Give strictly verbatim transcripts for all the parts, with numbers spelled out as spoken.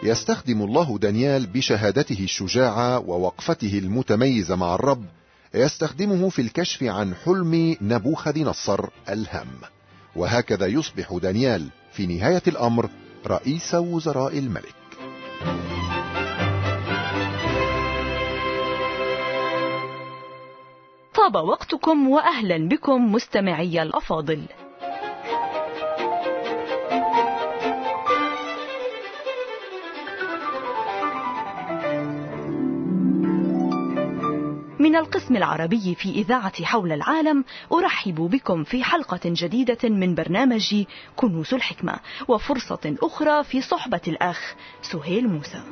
يستخدم الله دانيال بشهادته الشجاعة ووقفته المتميزة مع الرب، يستخدمه في الكشف عن حلم نبوخذ نصر الهام، وهكذا يصبح دانيال في نهاية الأمر رئيس وزراء الملك. طاب وقتكم وأهلا بكم مستمعي الأفاضل. من القسم العربي في إذاعة حول العالم أرحب بكم في حلقة جديدة من برنامج كنوز الحكمة، وفرصة أخرى في صحبة الأخ سهيل موسى.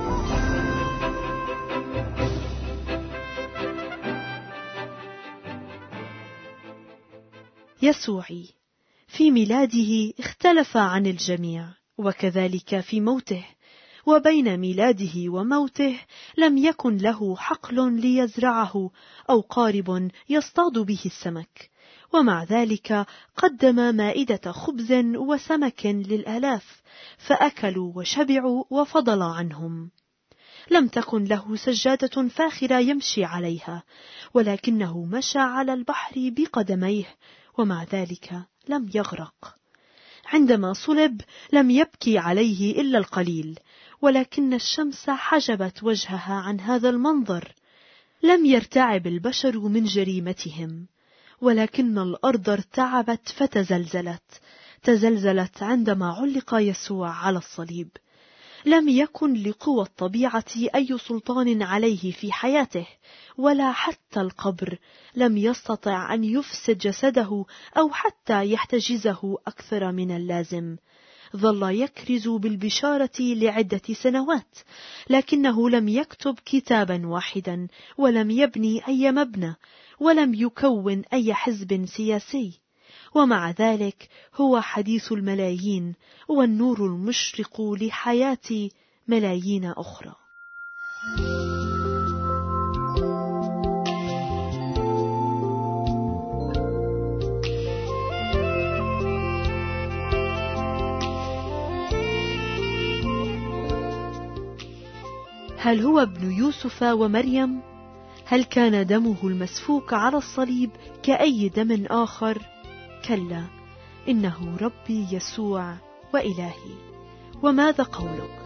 يسوعي في ميلاده اختلف عن الجميع، وكذلك في موته، وبين ميلاده وموته لم يكن له حقل ليزرعه أو قارب يصطاد به السمك، ومع ذلك قدم مائدة خبز وسمك للآلاف، فأكلوا وشبعوا وفضل عنهم. لم تكن له سجادة فاخرة يمشي عليها، ولكنه مشى على البحر بقدميه، ومع ذلك لم يغرق. عندما صلب لم يبكي عليه إلا القليل، ولكن الشمس حجبت وجهها عن هذا المنظر. لم يرتعب البشر من جريمتهم، ولكن الأرض ارتعبت فتزلزلت تزلزلت عندما علق يسوع على الصليب. لم يكن لقوى الطبيعة أي سلطان عليه في حياته، ولا حتى القبر لم يستطع أن يفسد جسده أو حتى يحتجزه أكثر من اللازم. ظل يكرز بالبشارة لعدة سنوات، لكنه لم يكتب كتابا واحدا، ولم يبني أي مبنى، ولم يكون أي حزب سياسي. ومع ذلك هو حديث الملايين والنور المشرق لحياة ملايين أخرى. هل هو ابن يوسف ومريم؟ هل كان دمه المسفوك على الصليب كأي دم آخر؟ كلا، إنه ربي يسوع وإلهي. وماذا قولك؟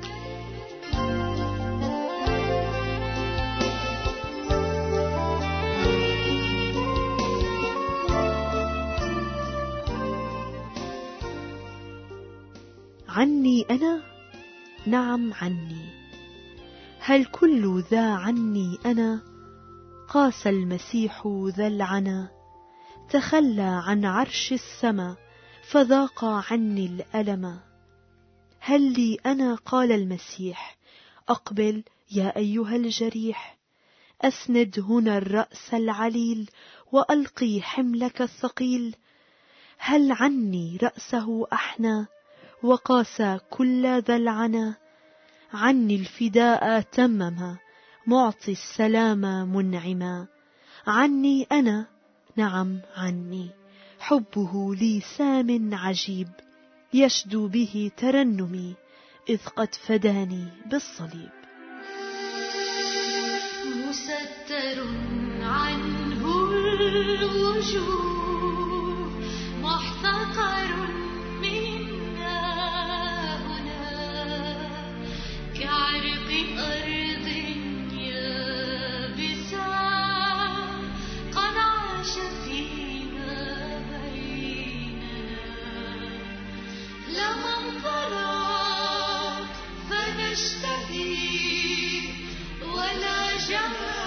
عني أنا؟ نعم عني. هل كل ذا عني أنا؟ قاس المسيح ذا العنا، تخلى عن عرش السما فذاق عني الألم. هل لي أنا؟ قال المسيح، أقبل يا أيها الجريح، أسند هنا الرأس العليل وألقي حملك الثقيل. هل عني رأسه أحنى وقاس كل ذا العنا؟ عني الفداء تمم معطي السلام منعما. عني أنا؟ نعم عني. حبه لي سام عجيب، يشدو به ترنمي إذ قد فداني بالصليب. مستر عنه الوجوه، محتقر منا هنا، كعرق أرض يابسة قد عاش فيما بيننا. لمن طلع فنشتهي ولا جمع